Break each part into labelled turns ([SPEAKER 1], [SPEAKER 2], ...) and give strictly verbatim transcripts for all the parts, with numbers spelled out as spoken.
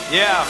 [SPEAKER 1] Yeah.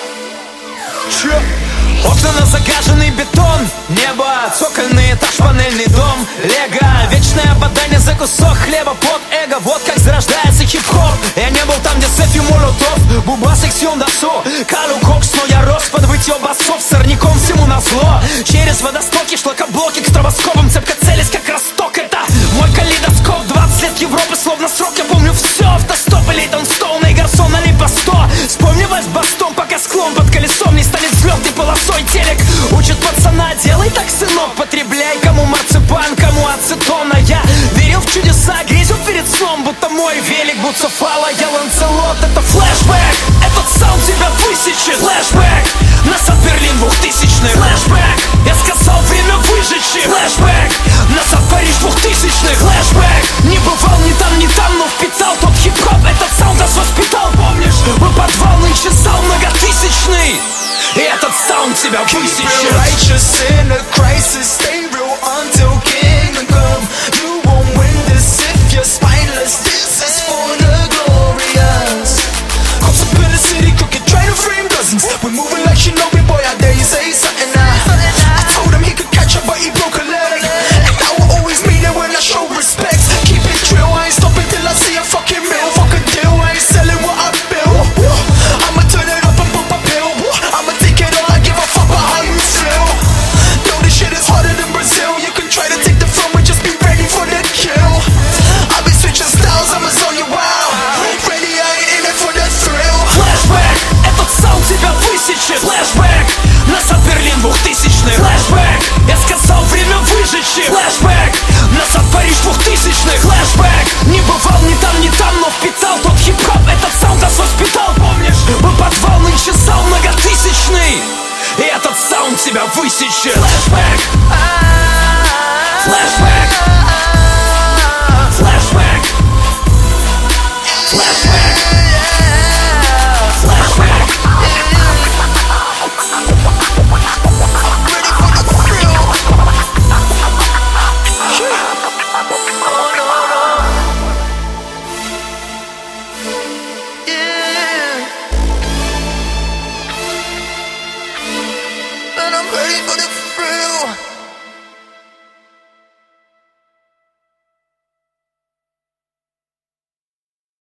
[SPEAKER 1] Чё? Окна на загаженный бетон, небо, цокольный этаж, панельный дом, лего, вечное бадание за кусок хлеба под эго. Вот как зарождается хип-хоп. Я не был там, где Сефи Молотов, Буба Сексион Дасо, Калю Кокс, но я рос под вытьё басов, сорняком всему назло. Через водостоки, шлакоблоки к стробоскопам, цепко целясь как росток. Это мой калейдоскоп, двадцать лет Европы, словно срок. Я помню все, автостоп, Лейтон Стоуна и Гарсона ли по сто. Вспомнилась бастом, пока склон под колесом не станет взлетной полосой. Телек учит пацана, делай так, сынок, потребляй. Кому марципан, кому ацетона. Я верил в чудеса, грезил перед сном, будто мой велик, Буцефала. Я Ланцелот, это флешбэк. Этот саунд тебя высечет. Флешбэк. Назад Берлин двухтысячных. Флешбэк. Я сказал, время выжечь. Флешбэк. Назад Париж двухтысячных. Флешбэк. Не бывал ни там, ни там, но впитал тот хип-хоп. Этот саунд нас воспитал, помнишь? Мы подвал, нынче зал многотысячный. И этот саунд тебя высечет.
[SPEAKER 2] Keep it righteous in a crisis. Stay real until kingdom come. You won't win this if you're spineless. This is for the glorious. Cops up in the city cooking, trying to frame dozens. We're moving like Shinobi, boy, I dare you say something now. I told him he could catch up, but he broke a leg. And I will always mean it when I show respect. Keep it real, I ain't stopping till I see a fucking meal. Fuck a deal, I ain't selling what I built. I'ma turn it up and pop a pill. I'ma take it all, I give a fuck about how you feel. Yo, this shit is harder than Brazil. You can try to take the film, but just be ready for the kill. I'll be switching styles, I'ma zone you out. Ready, I ain't in it for the thrill.
[SPEAKER 1] Флешбэк. Этот саунд тебя высечет. Флешбэк. Назад Берлин двухтысячных. Флешбэк. Я сказал, время выжечь. Флешбэк. Назад Париж двухтысячных. Флешбэк. Не бывал ни там, ни там, но впитал тот хип-хоп. Этот саунд нас воспитал, помнишь? Мы подвал, нынче зал многотысячный. И этот саунд тебя высечет. Флешбэк. Флешбэк. Флешбэк. Флешбэк. Флешбэк.
[SPEAKER 2] Ready for the thrill. Oh no, no. Yeah. And I'm ready for the thrill.